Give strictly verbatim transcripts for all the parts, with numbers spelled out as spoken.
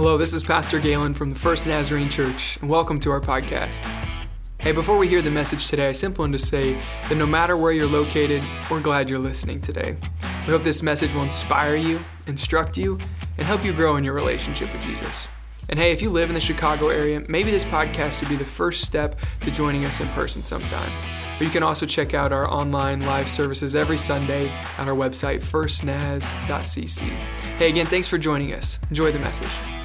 Hello, this is Pastor Galen from the First Nazarene Church, and welcome to our podcast. Hey, before we hear the message today, I simply want to say that no matter where you're located, we're glad you're listening today. We hope this message will inspire you, instruct you, and help you grow in your relationship with Jesus. And hey, if you live in the Chicago area, maybe this podcast would be the first step to joining us in person sometime. But you can also check out our online live services every Sunday at our website, first naz dot c c. Hey, again, thanks for joining us. Enjoy the message.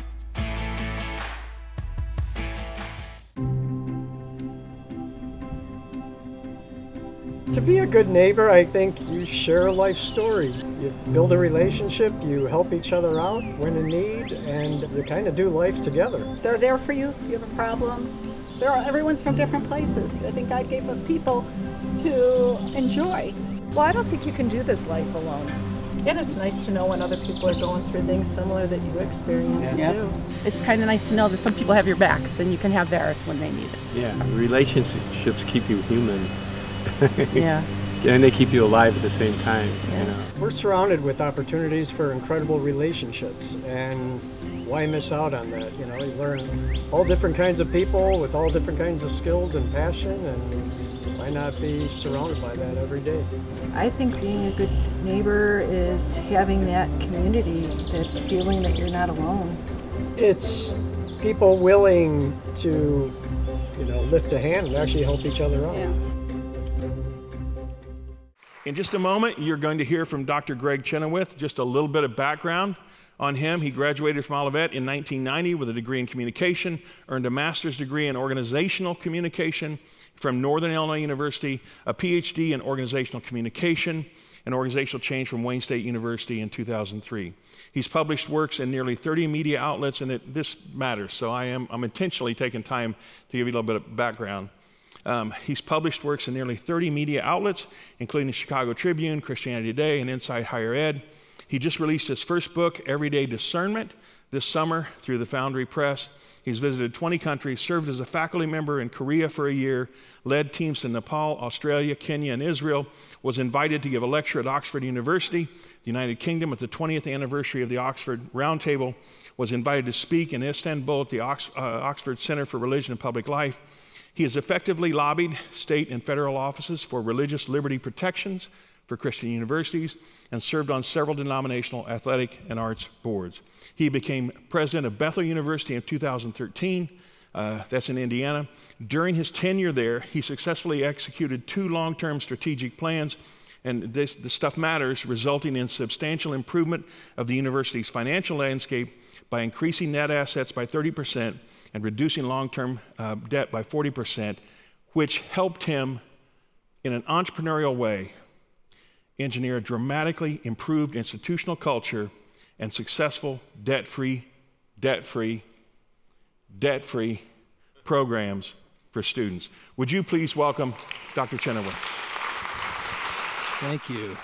To be a good neighbor, I think you share life stories. You build a relationship, you help each other out when in need, and you kind of do life together. They're there for you if you have a problem. They're, everyone's from different places. I think God gave us people to enjoy. Well, I don't think you can do this life alone. And it's nice to know when other people are going through things similar that you experience yeah. too. It's kind of nice to know that some people have your backs and you can have theirs when they need it. Yeah, relationships keep you human. Yeah. And they keep you alive at the same time. Yeah. You know? We're surrounded with opportunities for incredible relationships, and why miss out on that? You know, you learn all different kinds of people with all different kinds of skills and passion, and why not be surrounded by that every day? I think being a good neighbor is having that community, that feeling that you're not alone. It's people willing to, you know, lift a hand and actually help each other out. Yeah. In just a moment, you're going to hear from Doctor Greg Chenoweth. Just a little bit of background on him. He graduated from Olivet in nineteen ninety with a degree in communication, earned a master's degree in organizational communication from Northern Illinois University, a P H D in organizational communication and organizational change from Wayne State University in two thousand three. He's published works in nearly thirty media outlets, and it, this matters, so I am, I'm intentionally taking time to give you a little bit of background. Um, he's published works in nearly thirty media outlets, including the Chicago Tribune, Christianity Today, and Inside Higher Ed. He just released his first book, Everyday Discernment, this summer through the Foundry Press. He's visited twenty countries, served as a faculty member in Korea for a year, led teams to Nepal, Australia, Kenya, and Israel, was invited to give a lecture at Oxford University, the United Kingdom, at the twentieth anniversary of the Oxford Roundtable, was invited to speak in Istanbul at the Ox- uh, Oxford Center for Religion and Public Life. He has effectively lobbied state and federal offices for religious liberty protections for Christian universities and served on several denominational athletic and arts boards. He became president of Bethel University in two thousand thirteen. Uh, that's in Indiana. During his tenure there, he successfully executed two long-term strategic plans, and this, this stuff matters, resulting in substantial improvement of the university's financial landscape by increasing net assets by thirty percent and reducing long-term uh, debt by forty percent, which helped him, in an entrepreneurial way, engineer a dramatically improved institutional culture and successful debt-free, debt-free, debt-free programs for students. Would you please welcome Doctor Chenoweth? Thank you.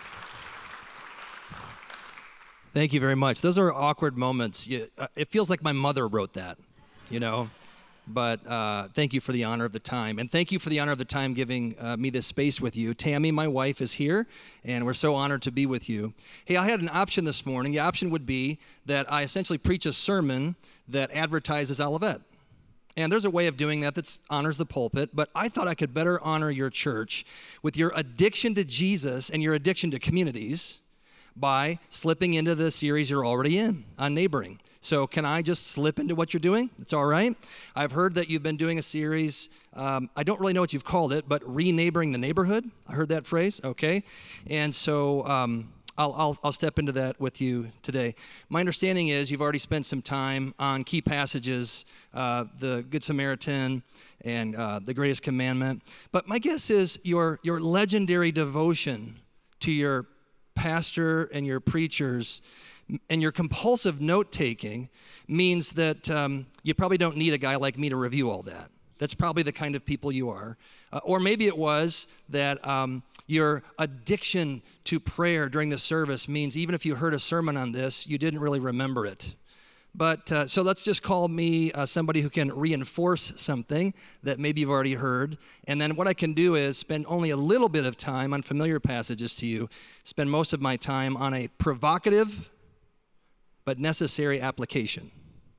Thank you very much. Those are awkward moments. You, uh, it feels like my mother wrote that. You know, but uh, thank you for the honor of the time. And thank you for the honor of the time giving uh, me this space with you. Tammy, my wife, is here, and we're so honored to be with you. Hey, I had an option this morning. The option would be that I essentially preach a sermon that advertises Olivet. And there's a way of doing that that honors the pulpit, but I thought I could better honor your church with your addiction to Jesus and your addiction to communities by slipping into the series you're already in on neighboring. So can I just slip into what you're doing? It's all right. I've heard that you've been doing a series, um, I don't really know what you've called it, but re-neighboring the neighborhood. I heard that phrase, okay. And so um, I'll, I'll, I'll step into that with you today. My understanding is you've already spent some time on key passages, uh, the Good Samaritan and uh, the Greatest Commandment. But my guess is your your legendary devotion to your pastor and your preachers and your compulsive note-taking means that um, you probably don't need a guy like me to review all that. That's probably the kind of people you are. Uh, or maybe it was that um, your addiction to prayer during the service means even if you heard a sermon on this, you didn't really remember it. But uh, so let's just call me uh, somebody who can reinforce something that maybe you've already heard. And then what I can do is spend only a little bit of time on familiar passages to you, spend most of my time on a provocative but necessary application.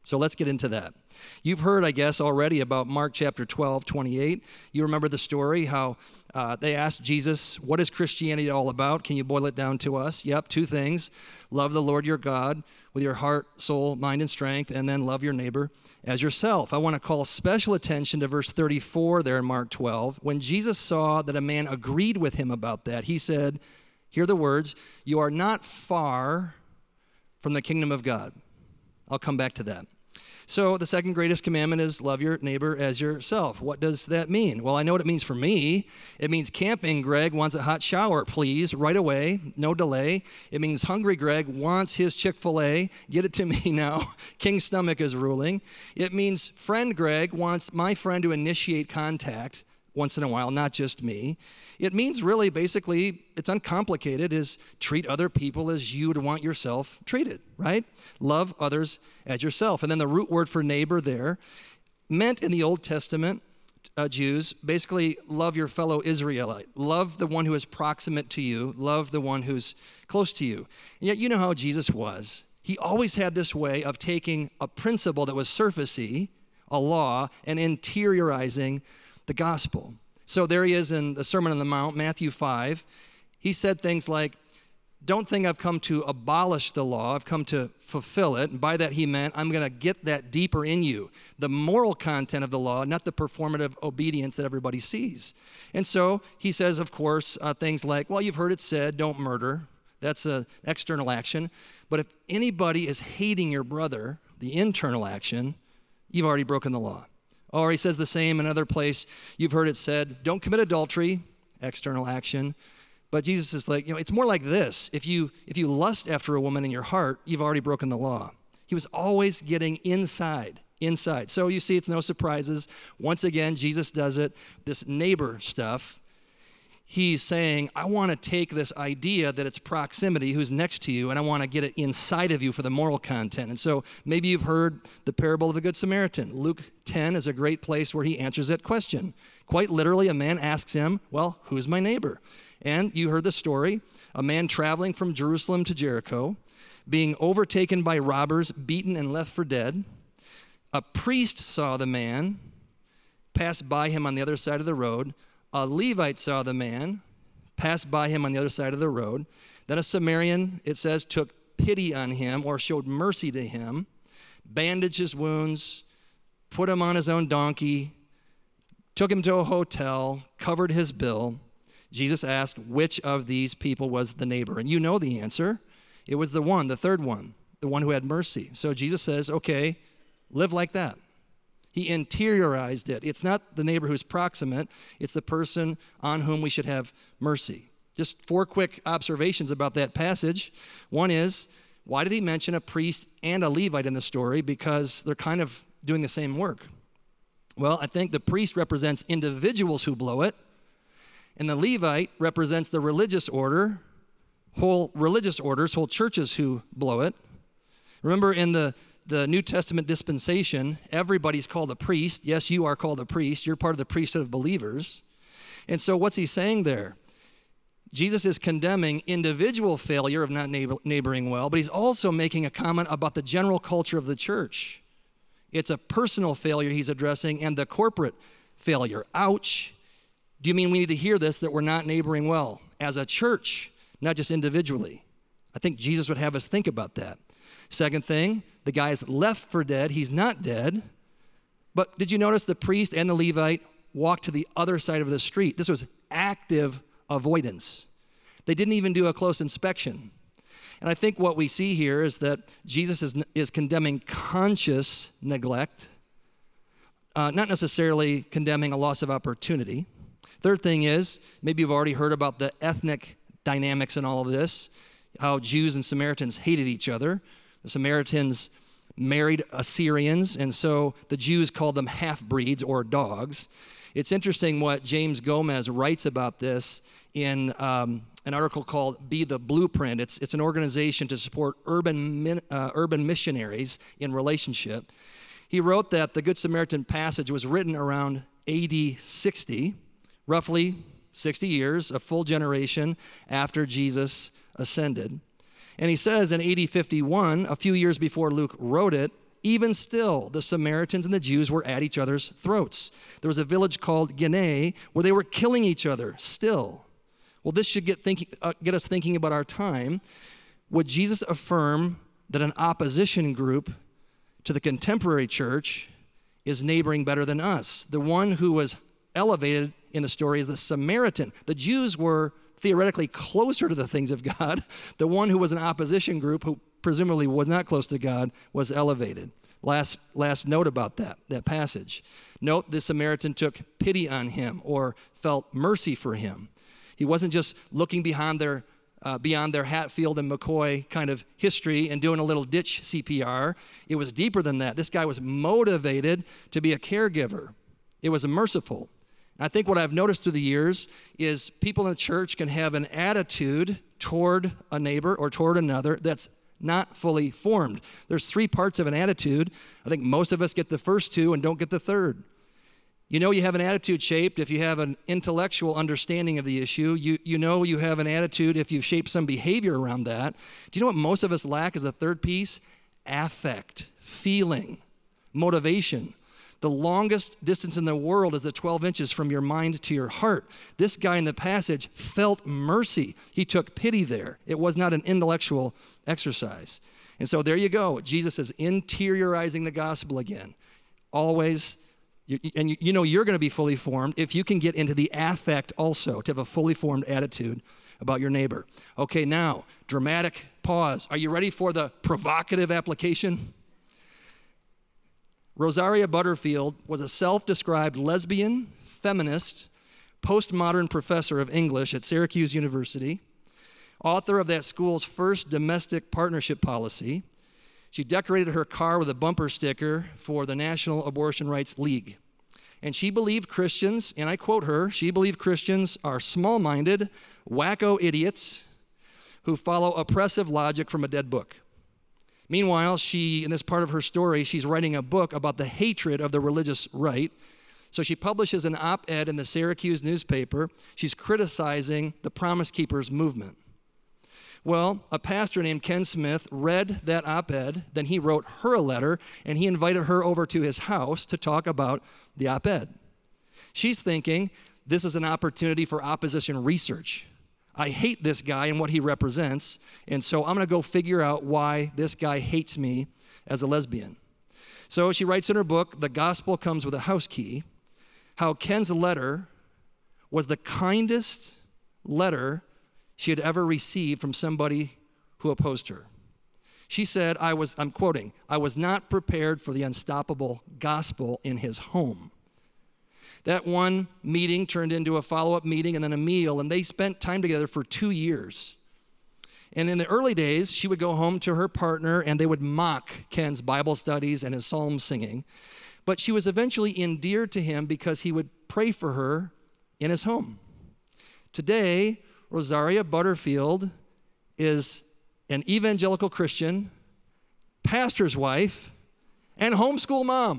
So let's get into that. You've heard, I guess, already about Mark chapter twelve, twenty-eight. You remember the story, how uh, they asked Jesus, what is Christianity all about? Can you boil it down to us? Yep, two things. Love the Lord your God with your heart, soul, mind, and strength, and then love your neighbor as yourself. I want to call special attention to verse thirty-four there in Mark twelve. When Jesus saw that a man agreed with him about that, he said, hear the words, you are not far from the kingdom of God. I'll come back to that. So the second greatest commandment is love your neighbor as yourself. What does that mean? Well, I know what it means for me. It means camping Greg wants a hot shower, please, right away, no delay. It means hungry Greg wants his Chick-fil-A. Get it to me now. King's stomach is ruling. It means friend Greg wants my friend to initiate contact once in a while, not just me. It means really, basically, it's uncomplicated, is treat other people as you would want yourself treated, right? Love others as yourself. And then the root word for neighbor there meant in the Old Testament, uh, Jews, basically love your fellow Israelite. Love the one who is proximate to you. Love the one who's close to you. And yet you know how Jesus was. He always had this way of taking a principle that was surfacey, a law, and interiorizing the gospel. So there he is in the Sermon on the Mount, Matthew five. He said things like, don't think I've come to abolish the law, I've come to fulfill it. And by that he meant, I'm going to get that deeper in you. The moral content of the law, not the performative obedience that everybody sees. And so he says, of course, uh, things like, well, you've heard it said, don't murder. That's an external action. But if anybody is hating your brother, the internal action, you've already broken the law. Or he says the same in another place. You've heard it said, don't commit adultery, external action. But Jesus is like, you know, it's more like this. If you if you lust after a woman in your heart, you've already broken the law. He was always getting inside, inside. So you see, it's no surprises. Once again, Jesus does it, this neighbor stuff. He's saying, I want to take this idea that it's proximity, who's next to you, and I want to get it inside of you for the moral content. And so maybe you've heard the parable of the Good Samaritan. Luke ten is a great place where he answers that question. Quite literally, a man asks him, well, who's my neighbor? And you heard the story, a man traveling from Jerusalem to Jericho, being overtaken by robbers, beaten and left for dead. A priest saw the man, passed by him on the other side of the road. A Levite saw the man, passed by him on the other side of the road. Then a Samaritan, it says, took pity on him or showed mercy to him, bandaged his wounds, put him on his own donkey, took him to a hotel, covered his bill. Jesus asked, which of these people was the neighbor? And you know the answer. It was the one, the third one, the one who had mercy. So Jesus says, okay, live like that. He interiorized it. It's not the neighbor who's proximate. It's the person on whom we should have mercy. Just four quick observations about that passage. One is, why did he mention a priest and a Levite in the story? Because they're kind of doing the same work. Well, I think the priest represents individuals who blow it, and the Levite represents the religious order, whole religious orders, whole churches who blow it. Remember in the The New Testament dispensation, everybody's called a priest. Yes, you are called a priest. You're part of the priesthood of believers. And so what's he saying there? Jesus is condemning individual failure of not neighbor, neighboring well, but he's also making a comment about the general culture of the church. It's a personal failure he's addressing and the corporate failure. Ouch. Do you mean we need to hear this, that we're not neighboring well as a church, not just individually? I think Jesus would have us think about that. Second thing, the guy's left for dead. He's not dead. But did you notice the priest and the Levite walked to the other side of the street? This was active avoidance. They didn't even do a close inspection. And I think what we see here is that Jesus is, is condemning conscious neglect, uh, not necessarily condemning a loss of opportunity. Third thing is, maybe you've already heard about the ethnic dynamics in all of this, how Jews and Samaritans hated each other. The Samaritans married Assyrians, and so the Jews called them half-breeds or dogs. It's interesting what James Gomez writes about this in um, an article called Be the Blueprint. It's, it's an organization to support urban, min, uh, urban missionaries in relationship. He wrote that the Good Samaritan passage was written around A D sixty, roughly sixty years, a full generation after Jesus ascended. And he says in A D fifty-one, a few years before Luke wrote it, Even still, the Samaritans and the Jews were at each other's throats. There was a village called Geneh where they were killing each other still. Well, this should get, thinking, uh, get us thinking about our time. Would Jesus affirm that an opposition group to the contemporary church is neighboring better than us? The one who was elevated in the story is the Samaritan. The Jews were theoretically closer to the things of God. The one who was an opposition group, who presumably was not close to God, was elevated. Last, last note about that, that passage. Note the Samaritan took pity on him or felt mercy for him. He wasn't just looking behind their, uh, beyond their Hatfield and McCoy kind of history and doing a little ditch C P R. It was deeper than that. This guy was motivated to be a caregiver. It was merciful. I think what I've noticed through the years is people in the church can have an attitude toward a neighbor or toward another that's not fully formed. There's three parts of an attitude. I think most of us get the first two and don't get the third. You know you have an attitude shaped if you have an intellectual understanding of the issue. You, you know you have an attitude if you've shaped some behavior around that. Do you know what most of us lack as a third piece? Affect, feeling, motivation. The longest distance in the world is the twelve inches from your mind to your heart. This guy in the passage felt mercy. He took pity there. It was not an intellectual exercise. And so there you go. Jesus is interiorizing the gospel again. Always, you, and you, you know you're going to be fully formed if you can get into the affect also, to have a fully formed attitude about your neighbor. Okay, now, dramatic pause. Are you ready for the provocative application? Rosaria Butterfield was a self-described lesbian, feminist, postmodern professor of English at Syracuse University, author of that school's first domestic partnership policy. She decorated her car with a bumper sticker for the National Abortion Rights League. And she believed Christians, and I quote her, she believed Christians are small-minded, wacko idiots who follow oppressive logic from a dead book. Meanwhile, she, in this part of her story, she's writing a book about the hatred of the religious right. So she publishes an op-ed in the Syracuse newspaper. She's criticizing the Promise Keepers movement. Well, a pastor named Ken Smith read that op-ed, then he wrote her a letter, and he invited her over to his house to talk about the op-ed. She's thinking, this is an opportunity for opposition research. I hate this guy and what he represents, and so I'm going to go figure out why this guy hates me as a lesbian. So she writes in her book, The Gospel Comes with a House Key, how Ken's letter was the kindest letter she had ever received from somebody who opposed her. She said, I was, I'm quoting, I was not prepared for the unstoppable gospel in his home. That one meeting turned into a follow-up meeting and then a meal, and they spent time together for two years. And in the early days, she would go home to her partner, and they would mock Ken's Bible studies and his psalm singing. But she was eventually endeared to him because he would pray for her in his home. Today, Rosaria Butterfield is an evangelical Christian, pastor's wife, and homeschool mom.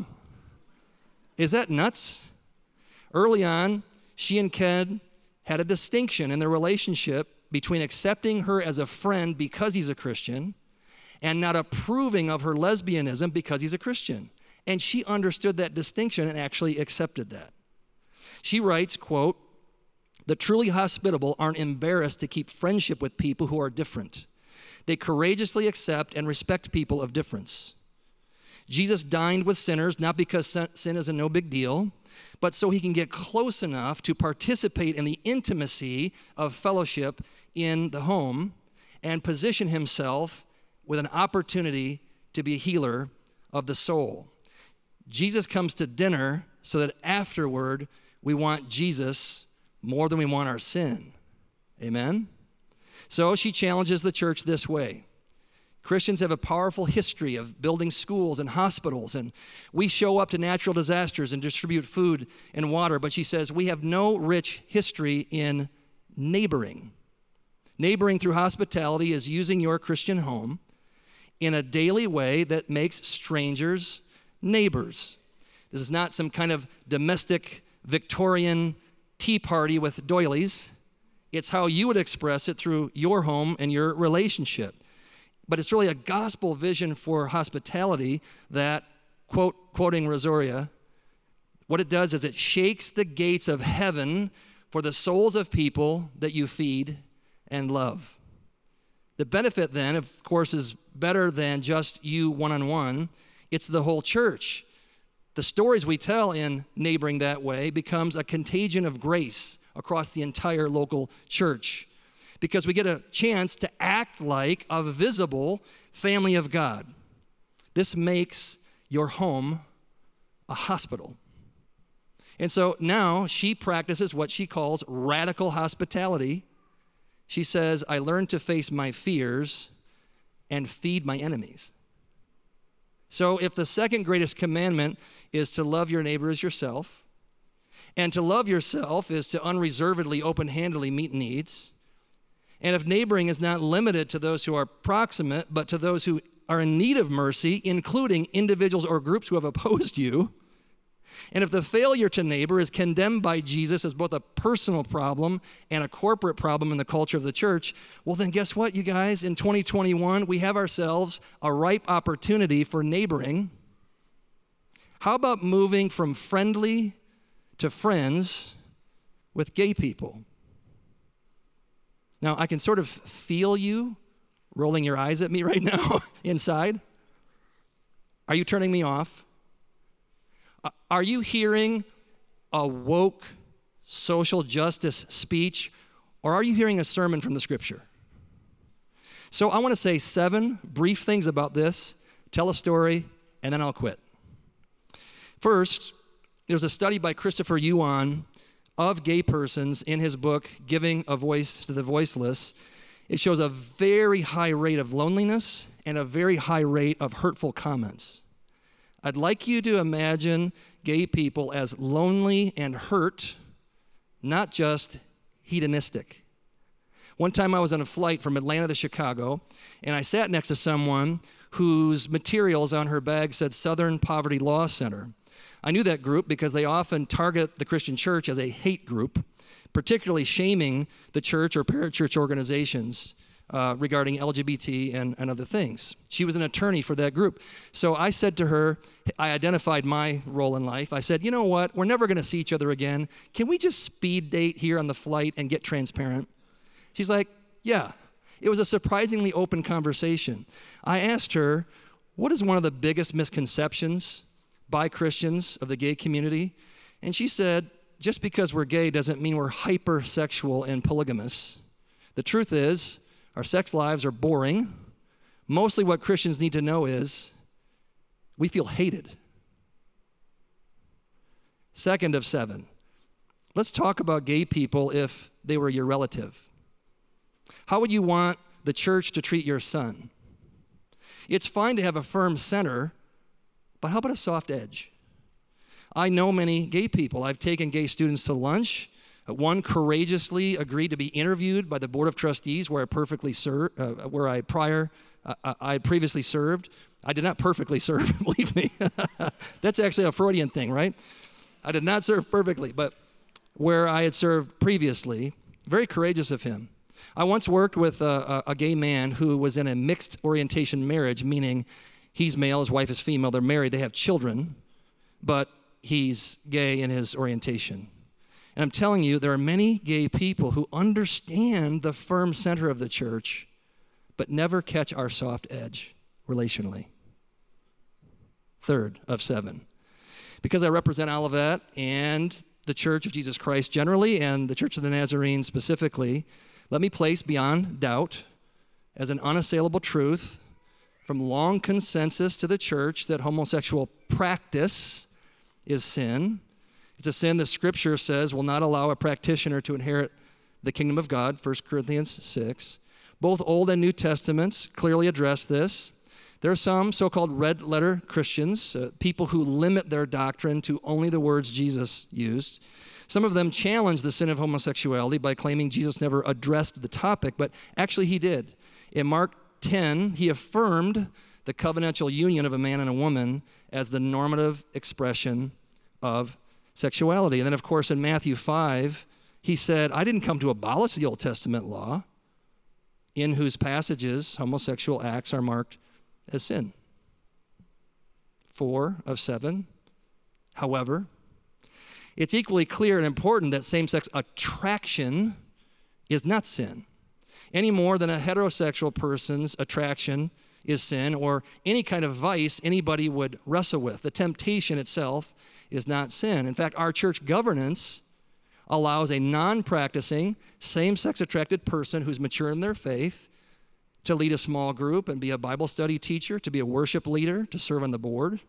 Is that nuts? Early on, she and Ken had a distinction in their relationship between accepting her as a friend because he's a Christian and not approving of her lesbianism because he's a Christian. And she understood that distinction and actually accepted that. She writes, quote, the truly hospitable aren't embarrassed to keep friendship with people who are different. They courageously accept and respect people of difference. Jesus dined with sinners not because sin is a no big deal, but so he can get close enough to participate in the intimacy of fellowship in the home and position himself with an opportunity to be a healer of the soul. Jesus comes to dinner so that afterward we want Jesus more than we want our sin. Amen? So she challenges the church this way. Christians have a powerful history of building schools and hospitals, and we show up to natural disasters and distribute food and water, but she says we have no rich history in neighboring. Neighboring through hospitality is using your Christian home in a daily way that makes strangers neighbors. This is not some kind of domestic Victorian tea party with doilies. It's how you would express it through your home and your relationship. but it's really a gospel vision for hospitality that, quote, quoting Rosaria, what it does is it shakes the gates of heaven for the souls of people that you feed and love. The benefit then, of course, is better than just you one-on-one. It's the whole church. The stories we tell in Neighboring That Way becomes a contagion of grace across the entire local church because we get a chance to act like a visible family of God. This makes your home a hospital. And so now she practices what she calls radical hospitality. She says, I learned to face my fears and feed my enemies. So if the second greatest commandment is to love your neighbor as yourself, and to love yourself is to unreservedly, open-handedly meet needs, and if neighboring is not limited to those who are proximate, but to those who are in need of mercy, including individuals or groups who have opposed you, and if the failure to neighbor is condemned by Jesus as both a personal problem and a corporate problem in the culture of the church, well then guess what, you guys? In twenty twenty-one, we have ourselves a ripe opportunity for neighboring. How about moving from friendly to friends with gay people? Now, I can sort of feel you rolling your eyes at me right now inside. Are you turning me off? Are you hearing a woke social justice speech, or are you hearing a sermon from the scripture? So I want to say seven brief things about this, tell a story, and then I'll quit. First, there's a study by Christopher Yuan of gay persons in his book, Giving a Voice to the Voiceless. It shows a very high rate of loneliness and a very high rate of hurtful comments. I'd like you to imagine gay people as lonely and hurt, not just hedonistic. One time I was on a flight from Atlanta to Chicago, and I sat next to someone whose materials on her bag said Southern Poverty Law Center. I knew that group because they often target the Christian church as a hate group, particularly shaming the church or parachurch organizations uh, regarding L G B T and, and other things. She was an attorney for that group. So I said to her, I identified my role in life. I said, you know what, we're never going to see each other again. Can we just speed date here on the flight and get transparent? She's like, yeah. It was a surprisingly open conversation. I asked her, what is one of the biggest misconceptions by Christians of the gay community? And she said, just because we're gay doesn't mean we're hypersexual and polygamous. The truth is, our sex lives are boring. Mostly what Christians need to know is we feel hated. Second of seven, let's talk about gay people if they were your relative. How would you want the church to treat your son? It's fine to have a firm center, but how about a soft edge? I know many gay people. I've taken gay students to lunch. One courageously agreed to be interviewed by the Board of Trustees where I perfectly ser- uh, where I prior uh, I had previously served. I did not perfectly serve, believe me. That's actually a Freudian thing, right? I did not serve perfectly, but where I had served previously, very courageous of him. I once worked with a, a, a gay man who was in a mixed orientation marriage, meaning he's male, his wife is female, they're married, they have children, but he's gay in his orientation. And I'm telling you, there are many gay people who understand the firm center of the church, but never catch our soft edge relationally. Third of seven. Because I represent Olivet and the Church of Jesus Christ generally and the Church of the Nazarene specifically, let me place beyond doubt as an unassailable truth from long consensus to the church that homosexual practice is sin. It's a sin the scripture says will not allow a practitioner to inherit the kingdom of God, First Corinthians six. Both Old and New Testaments clearly address this. There are some so-called red letter Christians, uh, people who limit their doctrine to only the words Jesus used. Some of them challenge the sin of homosexuality by claiming Jesus never addressed the topic, but actually he did. In Mark ten, he affirmed the covenantal union of a man and a woman as the normative expression of sexuality. And then, of course, in Matthew five, he said, I didn't come to abolish the Old Testament law. in whose passages homosexual acts are marked as sin. Four of seven. However, it's equally clear and important that same-sex attraction is not sin, any more than a heterosexual person's attraction is sin, or any kind of vice anybody would wrestle with. The temptation itself is not sin. In fact, our church governance allows a non-practicing, same-sex attracted person who's mature in their faith to lead a small group and be a Bible study teacher, to be a worship leader, to serve on the board.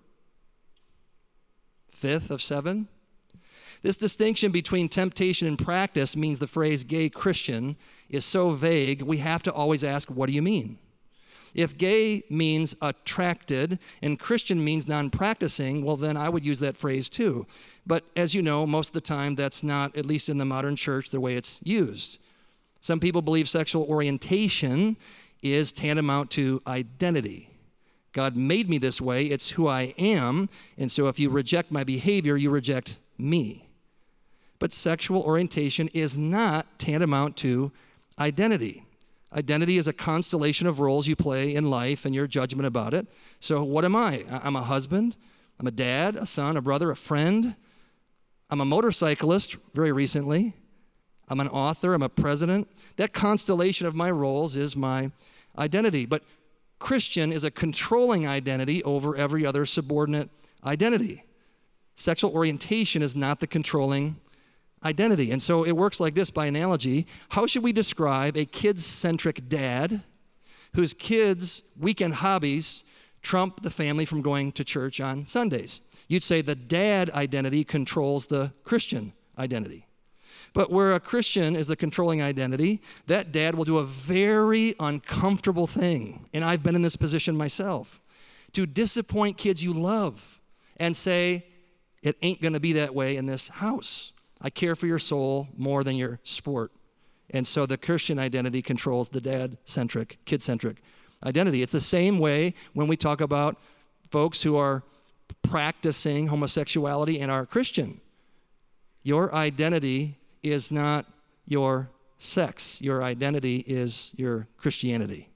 Fifth of seven. This distinction between temptation and practice means the phrase gay Christian is so vague, we have to always ask, what do you mean? If gay means attracted and Christian means non-practicing, well, then I would use that phrase too. But as you know, most of the time that's not, at least in the modern church, the way it's used. Some people believe sexual orientation is tantamount to identity. God made me this way, it's who I am, and so if you reject my behavior, you reject me. But sexual orientation is not tantamount to identity. Identity is a constellation of roles you play in life and your judgment about it. So what am I? I'm a husband, I'm a dad, a son, a brother, a friend. I'm a motorcyclist very recently. I'm an author, I'm a president. That constellation of my roles is my identity. But Christian is a controlling identity over every other subordinate identity. Sexual orientation is not the controlling identity. And so it works like this by analogy. How should we describe a kids-centric dad whose kids' weekend hobbies trump the family from going to church on Sundays? You'd say the dad identity controls the Christian identity. But where a Christian is the controlling identity, that dad will do a very uncomfortable thing, and I've been in this position myself, to disappoint kids you love and say, it ain't gonna be that way in this house. I care for your soul more than your sport. And so the Christian identity controls the dad-centric, kid-centric identity. It's the same way when we talk about folks who are practicing homosexuality and are Christian. Your identity is not your sex. Your identity is your Christianity.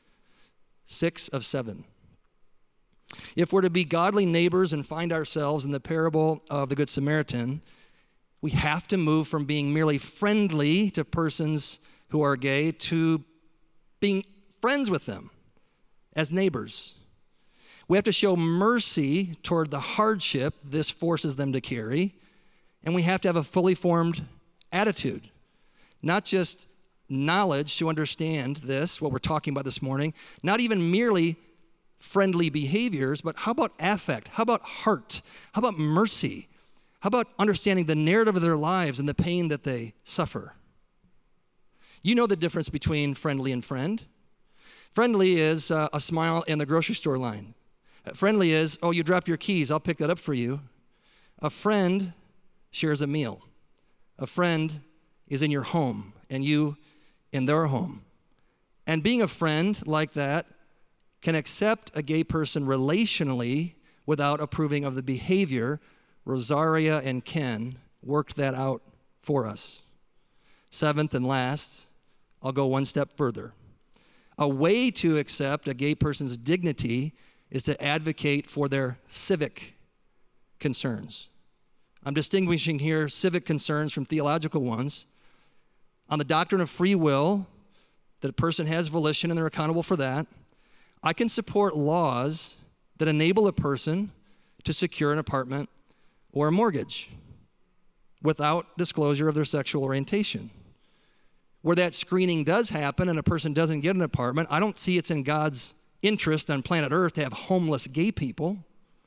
Six of seven. If we're to be godly neighbors and find ourselves in the parable of the Good Samaritan, we have to move from being merely friendly to persons who are gay to being friends with them as neighbors. We have to show mercy toward the hardship this forces them to carry, and we have to have a fully formed attitude, not just knowledge to understand this, what we're talking about this morning, not even merely friendly behaviors, but how about affect? How about heart? How about mercy? How about understanding the narrative of their lives and the pain that they suffer? You know the difference between friendly and friend. Friendly is uh, a smile in the grocery store line. Uh, friendly is, oh, you dropped your keys, I'll pick that up for you. A friend shares a meal. A friend is in your home and you in their home. And being a friend like that can accept a gay person relationally without approving of the behavior. Rosaria and Ken worked that out for us. Seventh and last, I'll go one step further. A way to accept a gay person's dignity is to advocate for their civic concerns. I'm distinguishing here civic concerns from theological ones. On the doctrine of free will, that a person has volition and they're accountable for that, I can support laws that enable a person to secure an apartment or a mortgage without disclosure of their sexual orientation. Where that screening does happen and a person doesn't get an apartment, I don't see it's in God's interest on planet Earth to have homeless gay people.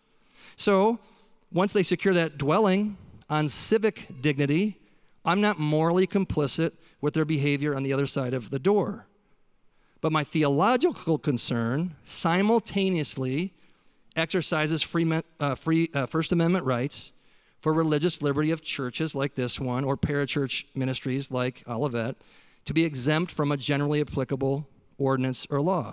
So once they secure that dwelling on civic dignity, I'm not morally complicit with their behavior on the other side of the door. But my theological concern simultaneously exercises free, uh, free uh, First Amendment rights for religious liberty of churches like this one or parachurch ministries like Olivet to be exempt from a generally applicable ordinance or law.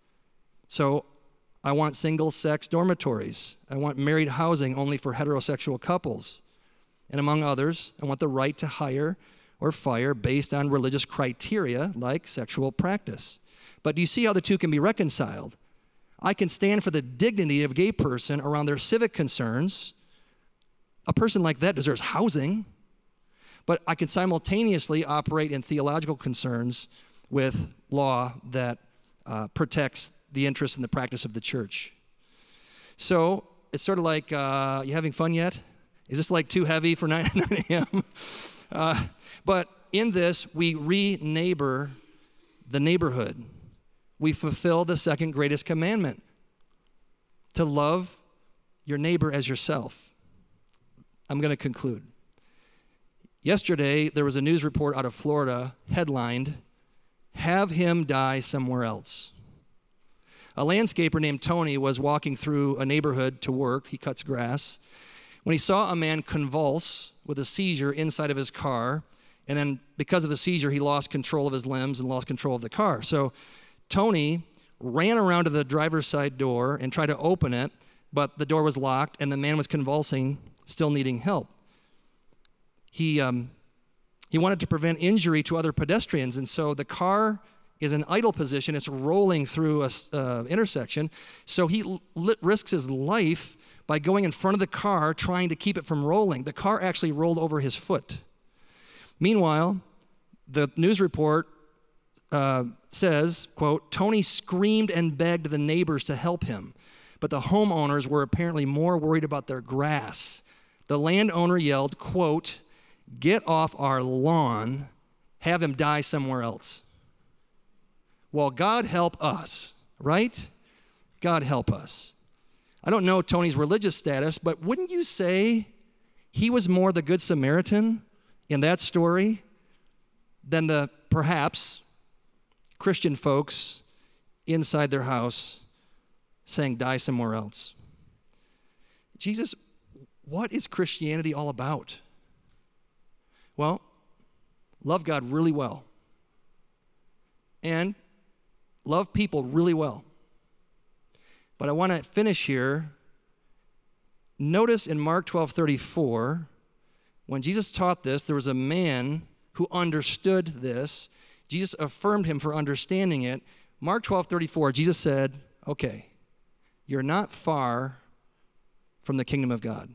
So I want single-sex dormitories. I want married housing only for heterosexual couples. And among others, I want the right to hire or fire based on religious criteria like sexual practice. But do you see how the two can be reconciled? I can stand for the dignity of a gay person around their civic concerns. A person like that deserves housing. But I can simultaneously operate in theological concerns with law that uh, protects the interests and the practice of the church. So it's sort of like, uh, you having fun yet? Is this like too heavy for nine a.m.? uh, but in this, we re-neighbor the neighborhood. We fulfill the second greatest commandment, to love your neighbor as yourself. I'm going to conclude. Yesterday, there was a news report out of Florida headlined, "Have him die somewhere else." A landscaper named Tony was walking through a neighborhood to work. He cuts grass. When he saw a man convulse with a seizure inside of his car, and then because of the seizure, he lost control of his limbs and lost control of the car. So Tony ran around to the driver's side door and tried to open it, but the door was locked and the man was convulsing, still needing help. He um, he wanted to prevent injury to other pedestrians, and so the car is in idle position. It's rolling through a uh, intersection, so he l- risks his life by going in front of the car, trying to keep it from rolling. The car actually rolled over his foot. Meanwhile, the news report uh, says, quote, "Tony screamed and begged the neighbors to help him, but the homeowners were apparently more worried about their grass. The landowner yelled, quote, 'Get off our lawn, have him die somewhere else.'" Well, God help us, right? God help us. I don't know Tony's religious status, but wouldn't you say he was more the Good Samaritan in that story than the, perhaps, Christian folks inside their house saying, "Die somewhere else"? Jesus, what is Christianity all about? Well, love God really well and love people really well. But I want to finish here. Notice in Mark twelve thirty-four, when Jesus taught this, there was a man who understood this. Jesus affirmed him for understanding it. Mark twelve thirty-four, Jesus said, "Okay, you're not far from the kingdom of God."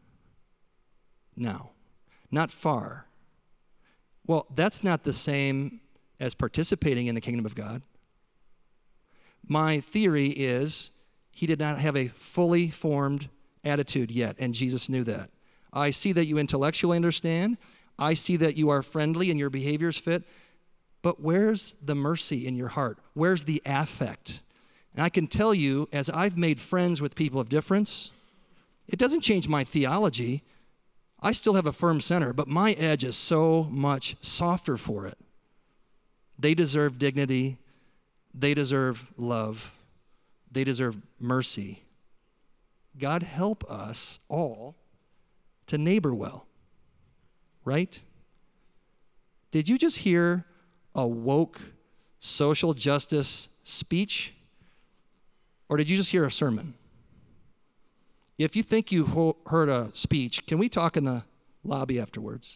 Now, not far. Well, that's not the same as participating in the kingdom of God. My theory is he did not have a fully formed attitude yet, and Jesus knew that. I see that you intellectually understand. I see that you are friendly and your behaviors fit. But where's the mercy in your heart? Where's the affect? And I can tell you, as I've made friends with people of difference, it doesn't change my theology. I still have a firm center, but my edge is so much softer for it. They deserve dignity. They deserve love. They deserve mercy. God help us all to neighbor well, right? Did you just hear a woke social justice speech? Or did you just hear a sermon? If you think you ho- heard a speech, can we talk in the lobby afterwards?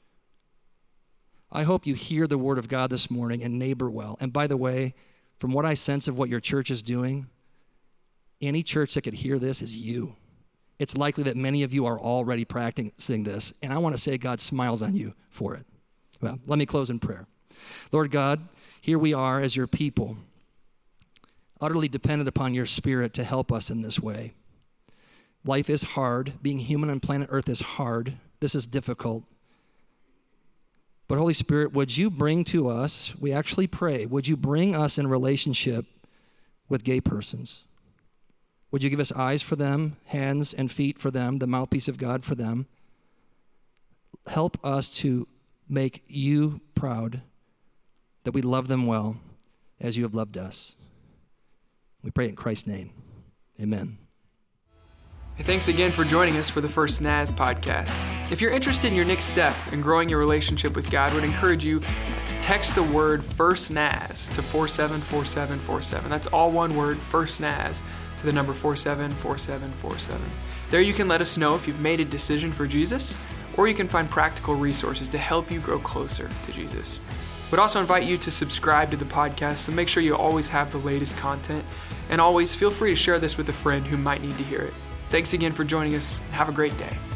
I hope you hear the word of God this morning and neighbor well. And by the way, from what I sense of what your church is doing, any church that could hear this is you. It's likely that many of you are already practicing this, and I want to say God smiles on you for it. Well, let me close in prayer. Lord God, here we are as your people, utterly dependent upon your Spirit to help us in this way. Life is hard. Being human on planet Earth is hard. This is difficult. But Holy Spirit, would you bring to us, we actually pray, would you bring us in relationship with gay persons? Would you give us eyes for them, hands and feet for them, the mouthpiece of God for them? Help us to make you proud, that we love them well as you have loved us. We pray in Christ's name. Amen. Hey, thanks again for joining us for the First N A S podcast. If you're interested in your next step in growing your relationship with God, I would encourage you to text the word First N A S to four seven four seven four seven. That's all one word, First N A S, to the number four seven four seven four seven. There you can let us know if you've made a decision for Jesus, or you can find practical resources to help you grow closer to Jesus. We'd also invite you to subscribe to the podcast, so make sure you always have the latest content. And always feel free to share this with a friend who might need to hear it. Thanks again for joining us. Have a great day.